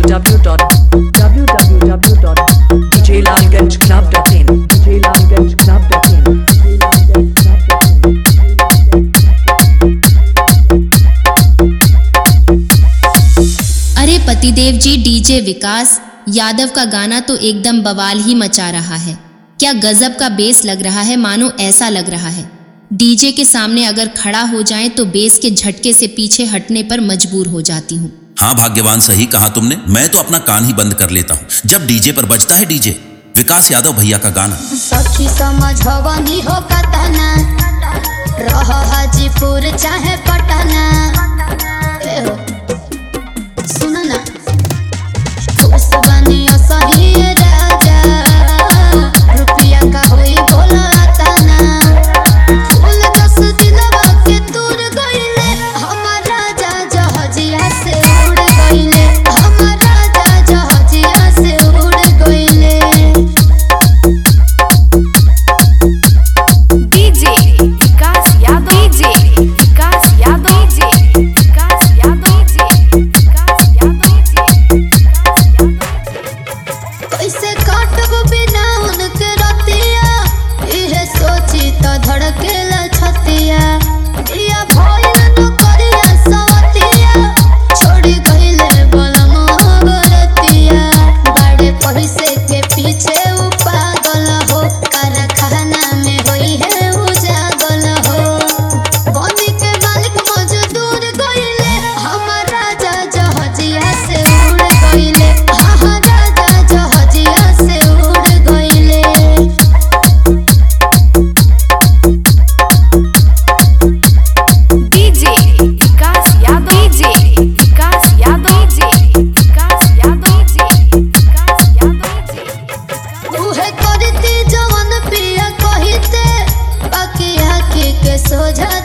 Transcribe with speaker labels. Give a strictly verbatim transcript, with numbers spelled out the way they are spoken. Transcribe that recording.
Speaker 1: w dot w w w dot d j lalganj club dot in d j lalganj club dot in
Speaker 2: अरे पतिदेव जी, DJ Vikas Yadav का गाना तो एकदम बवाल ही मचा रहा है। क्या गजब का बेस लग रहा है, मानो ऐसा लग रहा है डीजे के सामने अगर खड़ा हो जाए तो बेस के झटके से पीछे हटने पर मजबूर हो जाती हूँ।
Speaker 3: हाँ भाग्यवान, सही कहा तुमने। मैं तो अपना कान ही बंद कर लेता हूँ जब डीजे पर बजता है डीजे विकास यादव भैया का गाना।
Speaker 4: सच्ची समझवनी हो कतना रह हाजीपुर चाहे पटना, सुन ना खुश बनियो सही राजा, रुपया का होई बोला तना, फूल दस दिलवा के दूर गइले, हमर राजा जहाजिया से उड़ गइले, हमर राजा जहाजिया से उड़ गइले।
Speaker 5: DJ Vikas Yadav, DJ Vikas Yadav, DJ Vikas Yadav, DJ Vikas Yadav,
Speaker 4: कैसे काटब बिना उनके रतिया, इहे सोची तो धड़केला छतिया, दिया भइल न करिया सवतिया, छोड़ी गइले बलमो बरतिया, बड़े पैसे के पीछे उ पागल हो, कारखाना में होई है उजागल हो, बनी के मालिक मजदूर गइले, हमर राजा जहाजिया से उड़ गइले, हाँ राजा जहाजिया से उड़ गइले।
Speaker 5: DJ Vikas Yadav, DJ Vikas Yadav, DJ Vikas Yadav, DJ Vikas Yadav.
Speaker 4: उहे करती जवन पिया कहिते, बाकी आँखी के सोझा